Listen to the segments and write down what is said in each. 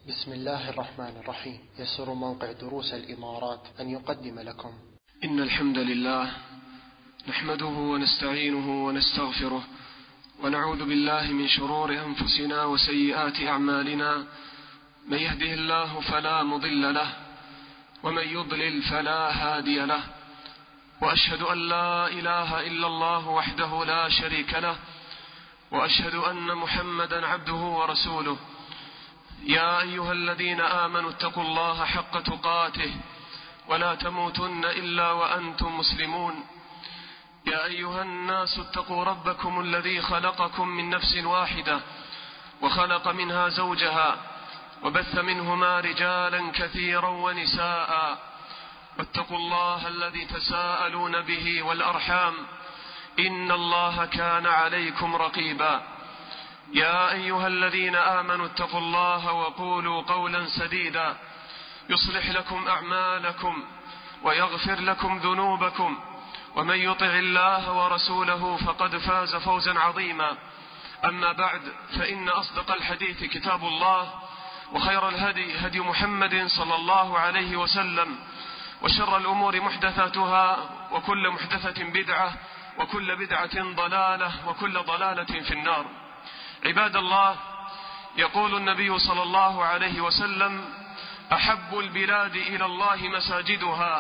بسم الله الرحمن الرحيم. يسر موقع دروس الإمارات أن يقدم لكم إن الحمد لله نحمده ونستعينه ونستغفره ونعوذ بالله من شرور أنفسنا وسيئات أعمالنا. من يهده الله فلا مضل له ومن يضلل فلا هادي له، وأشهد أن لا إله إلا الله وحده لا شريك له، وأشهد أن محمدا عبده ورسوله. يا أيها الذين آمنوا اتقوا الله حق تقاته ولا تموتن إلا وأنتم مسلمون. يا أيها الناس اتقوا ربكم الذي خلقكم من نفس واحدة وخلق منها زوجها وبث منهما رجالا كثيرا ونساء، واتقوا الله الذي تساءلون به والأرحام إن الله كان عليكم رقيبا. يا أيها الذين آمنوا اتقوا الله وقولوا قولا سديدا يصلح لكم أعمالكم ويغفر لكم ذنوبكم، ومن يطع الله ورسوله فقد فاز فوزا عظيما. أما بعد، فإن أصدق الحديث كتاب الله، وخير الهدي هدي محمد صلى الله عليه وسلم، وشر الأمور محدثاتها، وكل محدثة بدعة، وكل بدعة ضلالة، وكل ضلالة في النار. عباد الله، يقول النبي صلى الله عليه وسلم: أحب البلاد إلى الله مساجدها،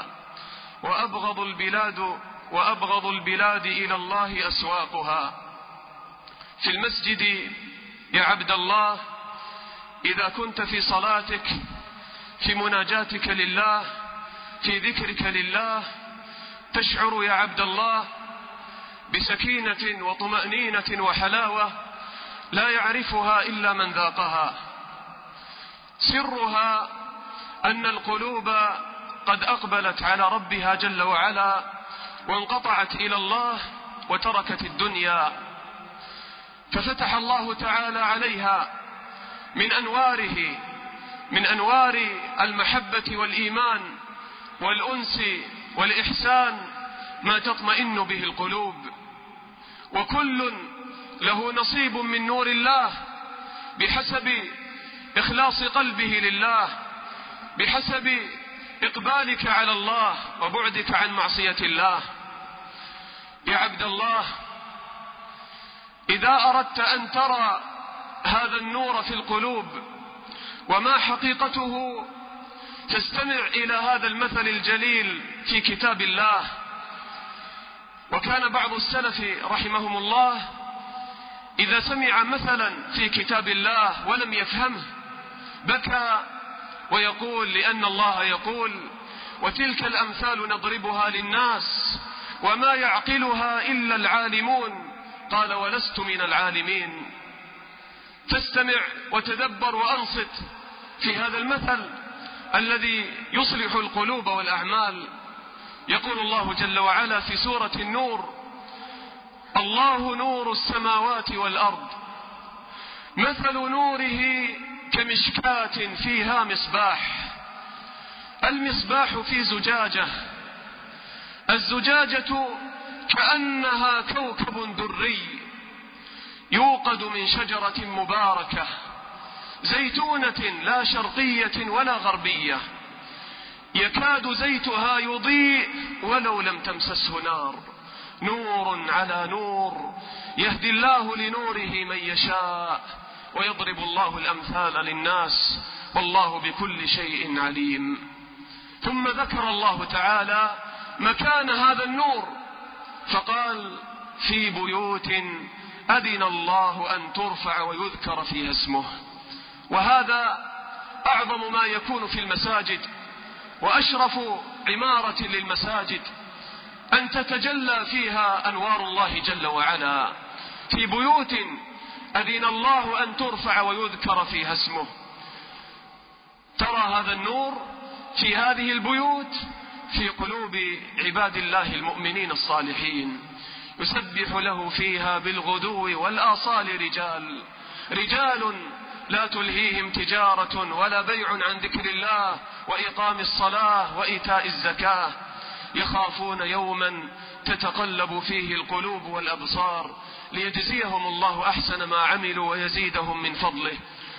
وأبغض البلاد إلى الله أسواقها. في المسجد يا عبد الله، إذا كنت في صلاتك، في مناجاتك لله، في ذكرك لله، تشعر يا عبد الله بسكينة وطمأنينة وحلاوة لا يعرفها إلا من ذاقها. سرها أن القلوب قد أقبلت على ربها جل وعلا، وانقطعت إلى الله وتركت الدنيا، ففتح الله تعالى عليها من أنوار المحبة والإيمان والأنس والإحسان ما تطمئن به القلوب. وكل له نصيب من نور الله بحسب إخلاص قلبه لله، بحسب إقبالك على الله وبعدك عن معصية الله. يا عبد الله، إذا أردت أن ترى هذا النور في القلوب وما حقيقته، تستمع إلى هذا المثل الجليل في كتاب الله. وكان بعض السلف رحمهم الله إذا سمع مثلا في كتاب الله ولم يفهمه بكى ويقول: لأن الله يقول: وتلك الأمثال نضربها للناس وما يعقلها إلا العالمون. قال: ولست من العالمين. فاستمع وتدبر وأنصت في هذا المثل الذي يصلح القلوب والأعمال. يقول الله جل وعلا في سورة النور: الله نور السماوات والأرض، مثل نوره كمشكاة فيها مصباح، المصباح في زجاجة، الزجاجة كأنها كوكب دري يوقد من شجرة مباركة زيتونة لا شرقية ولا غربية، يكاد زيتها يضيء ولو لم تمسسه نار، نور على نور، يهدي الله لنوره من يشاء، ويضرب الله الأمثال للناس، والله بكل شيء عليم. ثم ذكر الله تعالى مكان هذا النور فقال: في بيوت أذن الله أن ترفع ويذكر فيها اسمه. وهذا أعظم ما يكون في المساجد، وأشرف عمارة للمساجد أن تتجلى فيها أنوار الله جل وعلا. في بيوت أذن الله أن ترفع ويذكر فيها اسمه. ترى هذا النور في هذه البيوت في قلوب عباد الله المؤمنين الصالحين، يسبح له فيها بالغدو والآصال رجال لا تلهيهم تجارة ولا بيع عن ذكر الله وإقام الصلاة وإيتاء الزكاة، يخافون يوما تتقلب فيه القلوب والأبصار، ليجزيهم الله أحسن ما عملوا ويزيدهم من فضله.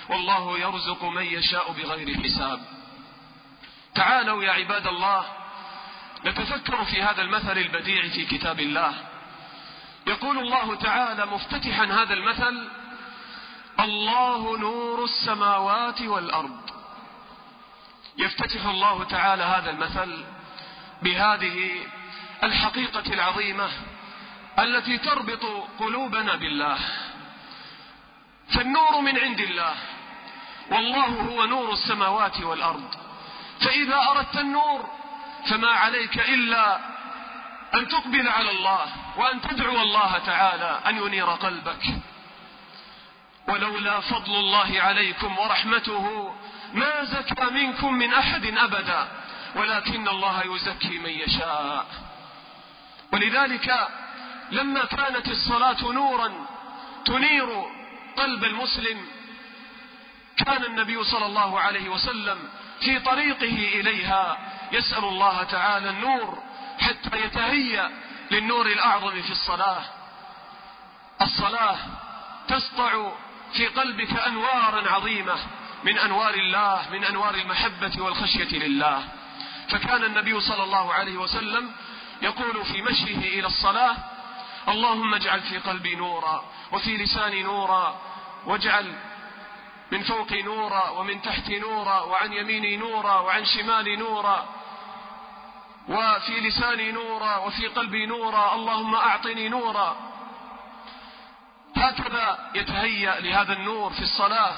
والله يرزق من يشاء بغير حساب. تعالوا يا عباد الله نتفكر في هذا المثل البديع في كتاب الله. يقول الله تعالى مفتتحا هذا المثل: الله نور السماوات والأرض. يفتتح الله تعالى هذا المثل بهذه الحقيقة العظيمة التي تربط قلوبنا بالله. فالنور من عند الله، والله هو نور السماوات والأرض. فإذا أردت النور فما عليك إلا أن تقبل على الله وأن تدعو الله تعالى أن ينير قلبك. ولولا فضل الله عليكم ورحمته ما زكى منكم من أحد أبدا، ولكن الله يزكي من يشاء. ولذلك لما كانت الصلاة نورا تنير قلب المسلم، كان النبي صلى الله عليه وسلم في طريقه إليها يسأل الله تعالى النور حتى يتهيأ للنور الأعظم في الصلاة. الصلاة تسطع في قلبك أنوارا عظيمة من أنوار الله، من أنوار المحبة والخشية لله. فكان النبي صلى الله عليه وسلم يقول في مشيه إلى الصلاة: اللهم اجعل في قلبي نورا، وفي لساني نورا، واجعل من فوقي نورا، ومن تحتي نورا، وعن يميني نورا، وعن شمالي نورا، وفي لساني نورا، وفي قلبي نورا، اللهم أعطني نورا. هكذا يتهيأ لهذا النور في الصلاة.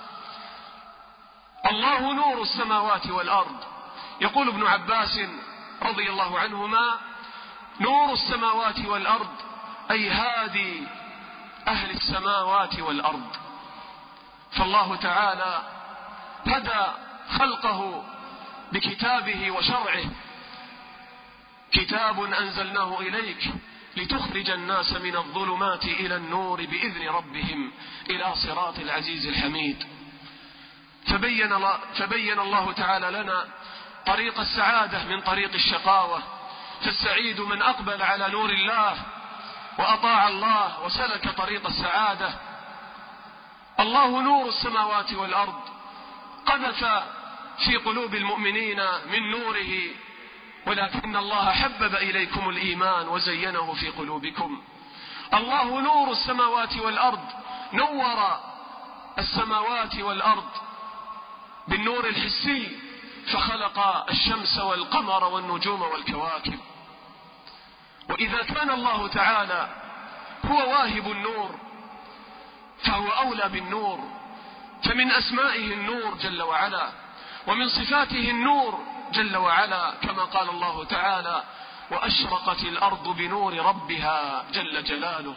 الله نور السماوات والأرض. يقول ابن عباس رضي الله عنهما: نور السماوات والأرض أي هادي أهل السماوات والأرض. فالله تعالى هدى خلقه بكتابه وشرعه. كتاب أنزلناه إليك لتخرج الناس من الظلمات إلى النور بإذن ربهم إلى صراط العزيز الحميد. فبين الله تعالى لنا طريق السعادة من طريق الشقاوة. فالسعيد من أقبل على نور الله وأطاع الله وسلك طريق السعادة. الله نور السماوات والأرض، قذف في قلوب المؤمنين من نوره، ولكن الله حبب إليكم الإيمان وزينه في قلوبكم. الله نور السماوات والأرض، نور السماوات والأرض بالنور الحسي، فخلق الشمس والقمر والنجوم والكواكب. وإذا كان الله تعالى هو واهب النور فهو أولى بالنور. فمن أسمائه النور جل وعلا، ومن صفاته النور جل وعلا، كما قال الله تعالى: وأشرقت الأرض بنور ربها جل جلاله.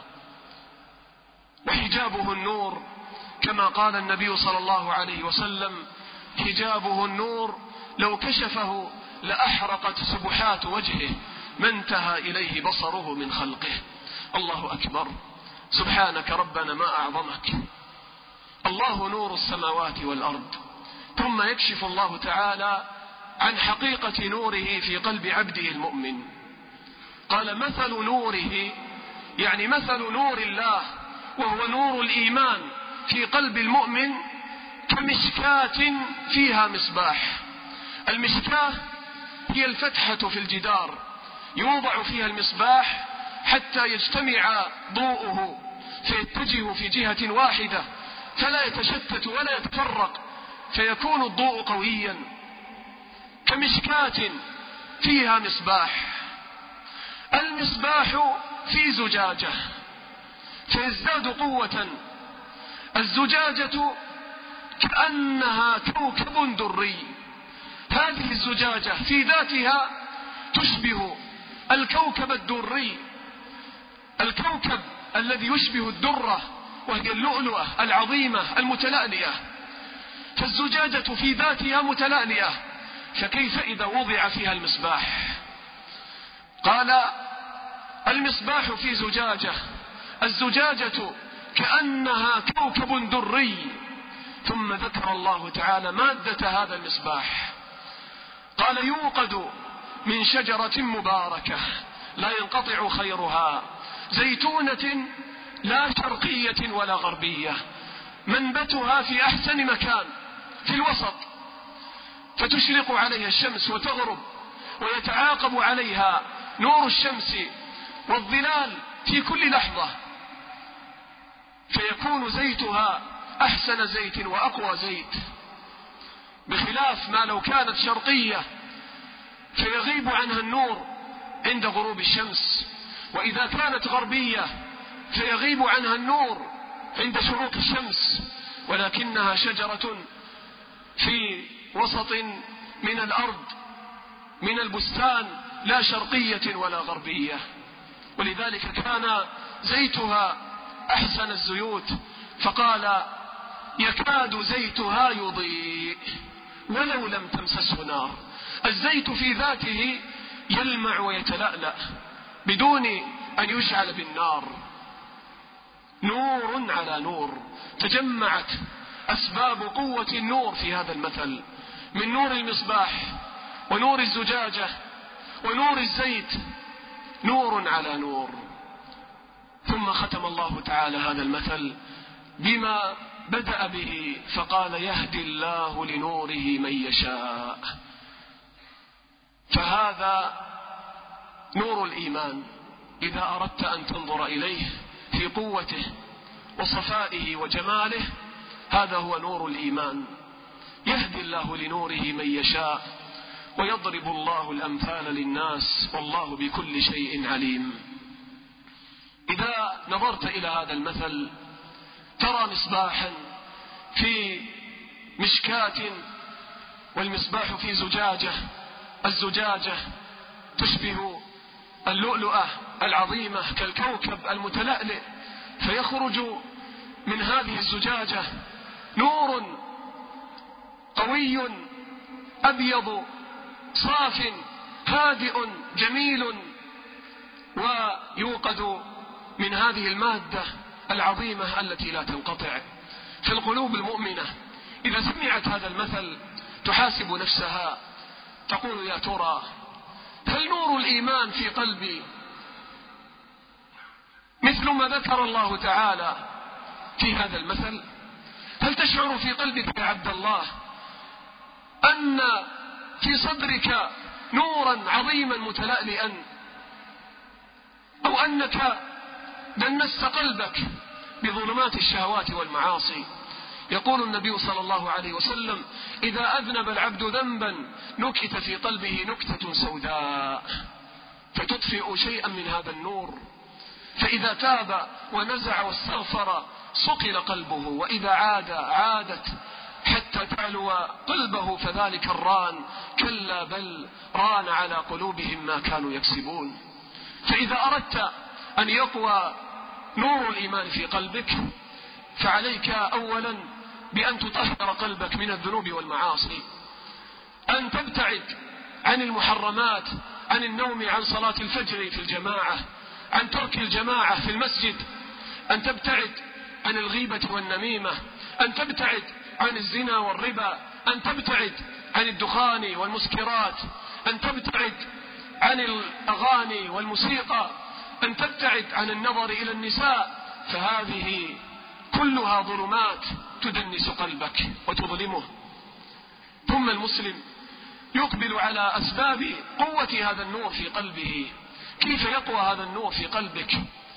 وحجابه النور، كما قال النبي صلى الله عليه وسلم: حجابه النور لو كشفه لأحرقت سبحات وجهه ما انتهى إليه بصره من خلقه. الله أكبر، سبحانك ربنا ما أعظمك. الله نور السماوات والأرض. ثم يكشف الله تعالى عن حقيقة نوره في قلب عبده المؤمن. قال: مثل نوره، يعني مثل نور الله وهو نور الإيمان في قلب المؤمن كمشكاة فيها مصباح. المشكاة هي الفتحة في الجدار يوضع فيها المصباح حتى يجتمع ضوءه فيتجه في جهة واحدة فلا يتشتت ولا يتفرق، فيكون الضوء قويا. كمشكاة فيها مصباح. المصباح في زجاجة فيزداد قوة. الزجاجة كأنها كوكب دري. هذه الزجاجة في ذاتها تشبه الكوكب الدري، الكوكب الذي يشبه الدرة وهي اللؤلؤة العظيمة المتلألئة. فالزجاجة في ذاتها متلألئة، فكيف إذا وضع فيها المصباح؟ قال: المصباح في زجاجة، الزجاجة كأنها كوكب دري. ثم ذكر الله تعالى مادة هذا المصباح. قال: يوقد من شجرة مباركة لا ينقطع خيرها، زيتونة لا شرقية ولا غربية، منبتها في أحسن مكان في الوسط، فتشرق عليها الشمس وتغرب، ويتعاقب عليها نور الشمس والظلال في كل لحظة، فيكون زيتها أحسن زيت وأقوى زيت، بخلاف ما لو كانت شرقية فيغيب عنها النور عند غروب الشمس، وإذا كانت غربية فيغيب عنها النور عند شروق الشمس، ولكنها شجرة في وسط من الأرض من البستان، لا شرقية ولا غربية، ولذلك كان زيتها أحسن الزيوت، فقال يكاد زيتها يضيء ولو لم تمسسه نار. الزيت في ذاته يلمع ويتلألأ بدون أن يشعل بالنار، نور على نور. تجمعت أسباب قوة النور في هذا المثل، من نور المصباح ونور الزجاجة ونور الزيت، نور على نور. ثم ختم الله تعالى هذا المثل بما بدأ به، فقال يهدي الله لنوره من يشاء. فهذا نور الإيمان إذا أردت أن تنظر إليه في قوته وصفائه وجماله، هذا هو نور الإيمان. يهدي الله لنوره من يشاء ويضرب الله الأمثال للناس والله بكل شيء عليم. إذا نظرت إلى هذا المثل ترى مصباحا في مشكاة والمصباح في زجاجة، الزجاجة تشبه اللؤلؤة العظيمة كالكوكب المتلألئ، فيخرج من هذه الزجاجة نور قوي أبيض صاف هادئ جميل، ويوقد من هذه المادة العظيمة التي لا تنقطع. فالقلوب المؤمنة إذا سمعت هذا المثل تحاسب نفسها، تقول يا ترى هل نور الإيمان في قلبي مثل ما ذكر الله تعالى في هذا المثل؟ هل تشعر في قلبك يا عبد الله أن في صدرك نورا عظيما متلألئا، أو أنك دنست قلبك بظلمات الشهوات والمعاصي؟ يقول النبي صلى الله عليه وسلم إذا أذنب العبد ذنبا نكت في قلبه نكتة سوداء فتطفئ شيئا من هذا النور، فإذا تاب ونزع واستغفر صقل قلبه، وإذا عادت حتى تعلو قلبه فذلك الران، كلا بل ران على قلوبهم ما كانوا يكسبون. فإذا أردت أن يقوى نور الإيمان في قلبك فعليك أولا بأن تطهر قلبك من الذنوب والمعاصي، أن تبتعد عن المحرمات، عن النوم عن صلاة الفجر في الجماعة، عن ترك الجماعة في المسجد، أن تبتعد عن الغيبة والنميمة، أن تبتعد عن الزنا والربا، أن تبتعد عن الدخان والمسكرات، أن تبتعد عن الأغاني والموسيقى، أن تبتعد عن النظر إلى النساء، فهذه كلها ظلمات تدنس قلبك وتظلمه. ثم المسلم يقبل على أسباب قوة هذا النور في قلبه. كيف يقوى هذا النور في قلبك؟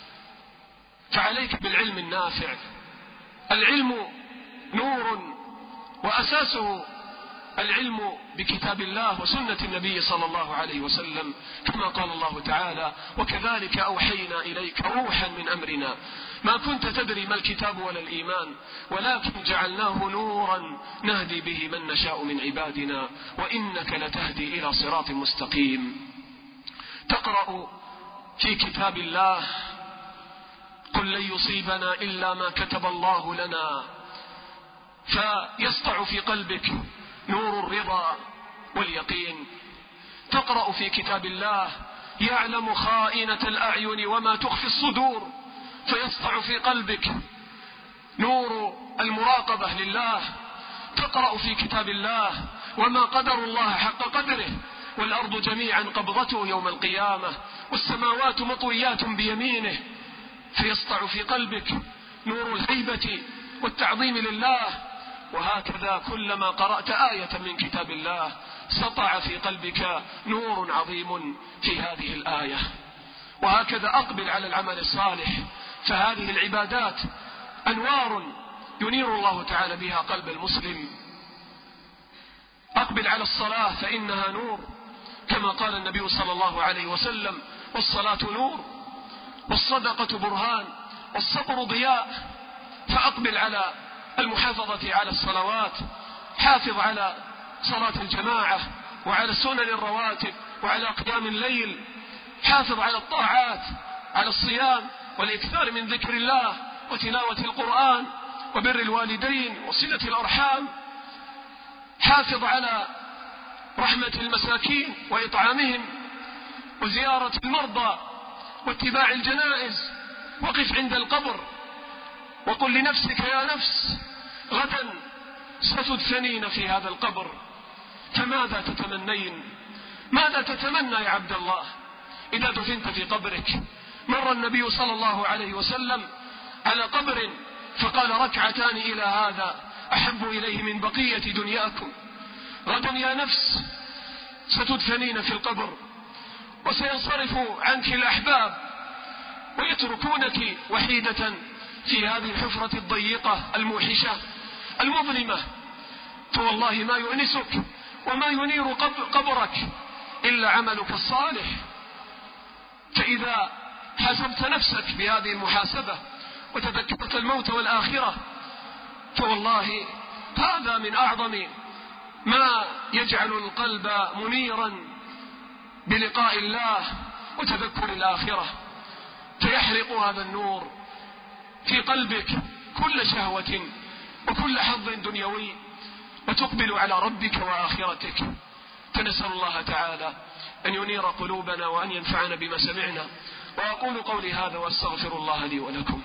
فعليك بالعلم النافع. العلم نور، وأساسه العلم بكتاب الله وسنة النبي صلى الله عليه وسلم، كما قال الله تعالى وكذلك أوحينا إليك روحا من أمرنا ما كنت تدري ما الكتاب ولا الإيمان ولكن جعلناه نورا نهدي به من نشاء من عبادنا وإنك لتهدي إلى صراط مستقيم. تقرأ في كتاب الله قل لن يصيبنا إلا ما كتب الله لنا، فيسطع في قلبك نور الرضا واليقين. تقرأ في كتاب الله يعلم خائنة الأعين وما تخفي الصدور، فيسطع في قلبك نور المراقبة لله. تقرأ في كتاب الله وما قدر الله حق قدره والأرض جميعا قبضته يوم القيامة والسماوات مطويات بيمينه، فيسطع في قلبك نور الهيبة والتعظيم لله. وهكذا كلما قرأت آية من كتاب الله سطع في قلبك نور عظيم في هذه الآية. وهكذا أقبل على العمل الصالح، فهذه العبادات أنوار ينير الله تعالى بها قلب المسلم. أقبل على الصلاة فإنها نور، كما قال النبي صلى الله عليه وسلم: والصلاة نور، والصدقة برهان، والصبر ضياء. فأقبل على المحافظة على الصلوات، حافظ على صلاة الجماعة وعلى السنن الرواتب وعلى قيام الليل، حافظ على الطاعات، على الصيام والإكثار من ذكر الله وتلاوة القرآن وبر الوالدين وصلة الأرحام، حافظ على رحمة المساكين وإطعامهم وزيارة المرضى واتباع الجنائز. وقف عند القبر وقل لنفسك: يا نفس، غدا ستدفنين في هذا القبر، فماذا تتمنين؟ ماذا تتمنى يا عبد الله إذا دفنت في قبرك؟ مر النبي صلى الله عليه وسلم على قبر فقال: ركعتان إلى هذا أحب إليه من بقية دنياكم. غدا يا نفس ستدفنين في القبر، وسينصرف عنك الأحباب ويتركونك وحيدة في هذه الحفرة الضيقة الموحشة المظلمة. فوالله ما يؤنسك وما ينير قبرك إلا عملك الصالح. فإذا حسبت نفسك بهذه المحاسبة وتذكرت الموت والآخرة، فوالله هذا من أعظم ما يجعل القلب منيرا بلقاء الله وتذكر الآخرة، فيحرق هذا النور في قلبك كل شهوة وكل حظ دنيوي، وتقبل على ربك وآخرتك. فنسأل الله تعالى أن ينير قلوبنا وأن ينفعنا بما سمعنا. وأقول قولي هذا وأستغفر الله لي ولكم.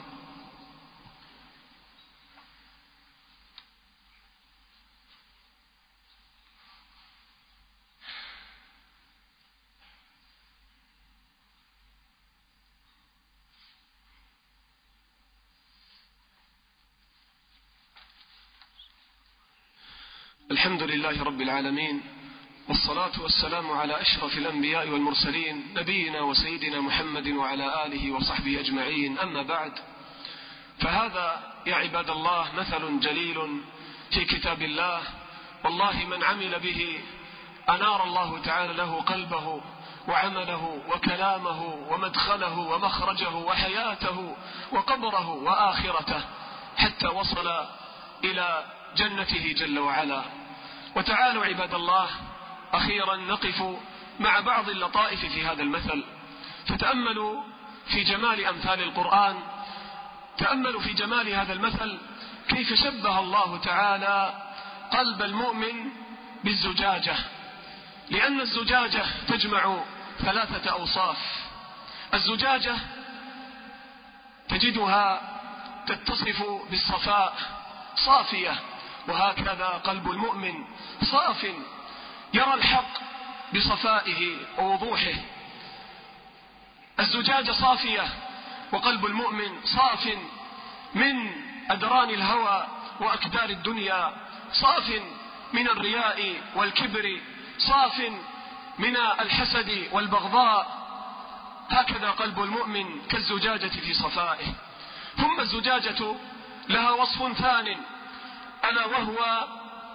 الحمد لله رب العالمين، والصلاة والسلام على أشرف الأنبياء والمرسلين، نبينا وسيدنا محمد وعلى آله وصحبه أجمعين. أما بعد، فهذا يا عباد الله مثل جليل في كتاب الله، والله من عمل به أنار الله تعالى له قلبه وعمله وكلامه ومدخله ومخرجه وحياته وقبره وآخرته، حتى وصل إلى جنته جل وعلا. وتعالوا عباد الله أخيرا نقف مع بعض اللطائف في هذا المثل، فتأملوا في جمال أمثال القرآن، تأملوا في جمال هذا المثل، كيف شبه الله تعالى قلب المؤمن بالزجاجة. لأن الزجاجة تجمع ثلاثة أوصاف. الزجاجة تجدها تتصف بالصفاء، صافية، وهكذا قلب المؤمن صاف، يرى الحق بصفائه ووضوحه. الزجاجة صافية وقلب المؤمن صاف من أدران الهوى وأكدار الدنيا، صاف من الرياء والكبر، صاف من الحسد والبغضاء. هكذا قلب المؤمن كالزجاجة في صفائه. ثم الزجاجة لها وصف ثان، ألا وهو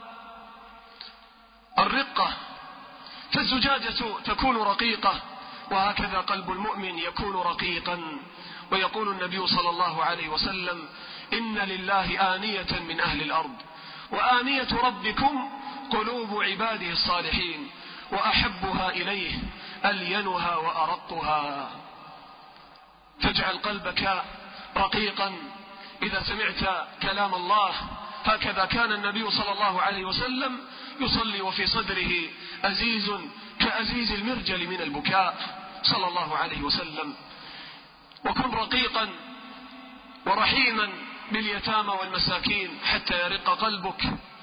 الرقة. فالزجاجة تكون رقيقة، وهكذا قلب المؤمن يكون رقيقا. ويقول النبي صلى الله عليه وسلم: إن لله آنية من أهل الأرض، وآنية ربكم قلوب عباده الصالحين، وأحبها إليه ألينها وأرقها. فاجعل قلبك رقيقا إذا سمعت كلام الله. هكذا كان النبي صلى الله عليه وسلم يصلي وفي صدره أزيز كأزيز المرجل من البكاء صلى الله عليه وسلم. وكن رقيقا ورحيما باليتامى والمساكين حتى يرق قلبك.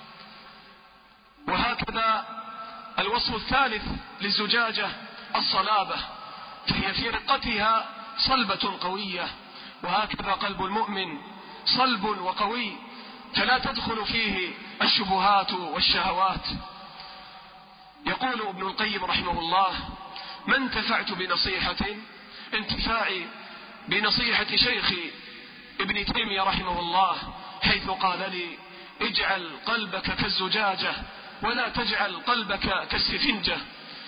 وهكذا الوصف الثالث للزجاجة الصلابة، فهي في رقتها صلبة قوية. وهكذا قلب المؤمن صلب وقوي، فلا تدخل فيه الشبهات والشهوات. يقول ابن القيم رحمه الله: ما انتفعت بنصيحة انتفاعي بنصيحة شيخي ابن تيمية رحمه الله، حيث قال لي: اجعل قلبك كالزجاجة ولا تجعل قلبك كالسفنجة،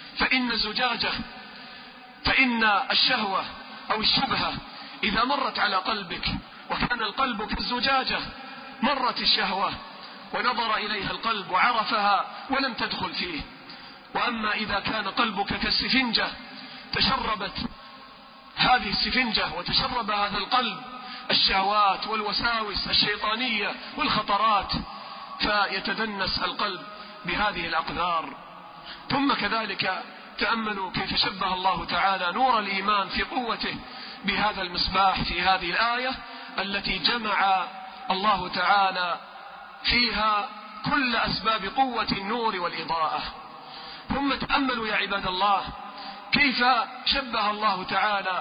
فإن الشهوة أو الشبهة إذا مرت على قلبك وكان القلب كالزجاجة مرت الشهوة ونظر إليها القلب وعرفها ولم تدخل فيه. وأما إذا كان قلبك كالسفنجة تشربت هذه السفنجة وتشرب هذا القلب الشهوات والوساوس الشيطانية والخطرات، فيتدنس القلب بهذه الأقدار. ثم كذلك تأملوا كيف شبه الله تعالى نور الإيمان في قوته بهذا المصباح في هذه الآية التي جمع الله تعالى فيها كل أسباب قوة النور والإضاءة. ثم تأملوا يا عباد الله كيف شبه الله تعالى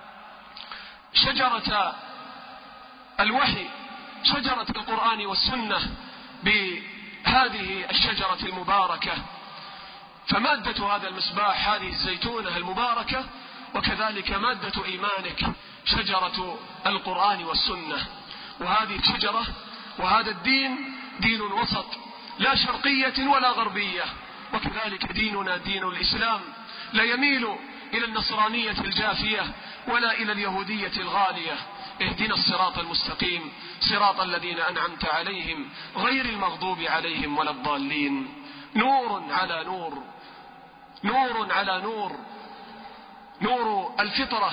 شجرة الوحي، شجرة القرآن والسنة، بهذه الشجرة المباركة. فمادة هذا المصباح هذه الزيتونة المباركة، وكذلك مادة إيمانك شجرة القرآن والسنة. وهذه الشجرة وهذا الدين دين وسط، لا شرقية ولا غربية. وكذلك ديننا دين الإسلام لا يميل إلى النصرانية الجافية ولا إلى اليهودية الغالية. اهدنا الصراط المستقيم صراط الذين أنعمت عليهم غير المغضوب عليهم ولا الضالين. نور على نور، نور على نور، نور الفطرة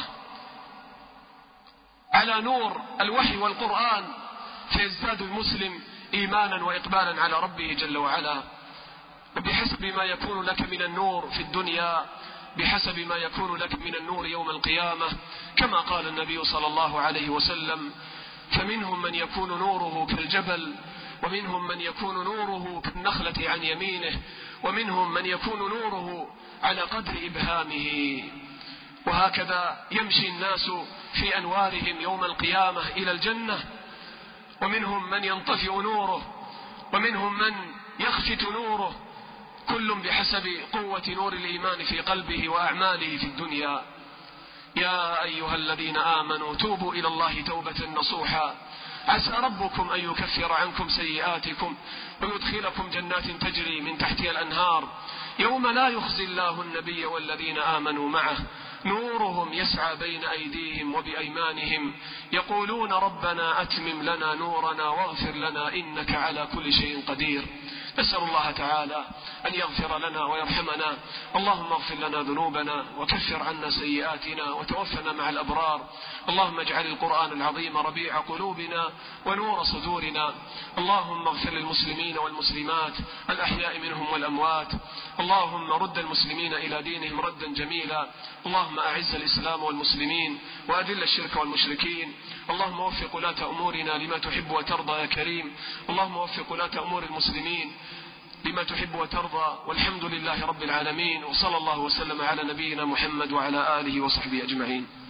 على نور الوحي والقرآن، فيزداد المسلم إيمانا وإقبالا على ربه جل وعلا. وبحسب ما يكون لك من النور في الدنيا بحسب ما يكون لك من النور يوم القيامة، كما قال النبي صلى الله عليه وسلم: فمنهم من يكون نوره كالجبل، ومنهم من يكون نوره كالنخلة عن يمينه، ومنهم من يكون نوره على قدر إبهامه. وهكذا يمشي الناس في أنوارهم يوم القيامة إلى الجنة، ومنهم من ينطفئ نوره، ومنهم من يخفت نوره، كل بحسب قوة نور الإيمان في قلبه وأعماله في الدنيا. يا أيها الذين آمنوا توبوا إلى الله توبة نصوحا عسى ربكم أن يكفر عنكم سيئاتكم ويدخلكم جنات تجري من تحتها الأنهار يوم لا يخزي الله النبي والذين آمنوا معه نورهم يسعى بين أيديهم وبأيمانهم يقولون ربنا أتمم لنا نورنا واغفر لنا إنك على كل شيء قدير. نسأل الله تعالى أن يغفر لنا ويرحمنا. اللهم اغفر لنا ذنوبنا وكفر عنا سيئاتنا وتوفنا مع الأبرار. اللهم اجعل القرآن العظيم ربيع قلوبنا ونور صدورنا. اللهم اغفر للمسلمين والمسلمات الأحياء منهم والأموات. اللهم رد المسلمين إلى دينهم ردا جميلا. اللهم أعز الإسلام والمسلمين وأذل الشرك والمشركين. اللهم وفق ولاة أمورنا لما تحب وترضى يا كريم. اللهم وفق ولاة أمور المسلمين لما تحب وترضى، والحمد لله رب العالمين، وصلى الله وسلم على نبينا محمد وعلى آله وصحبه أجمعين.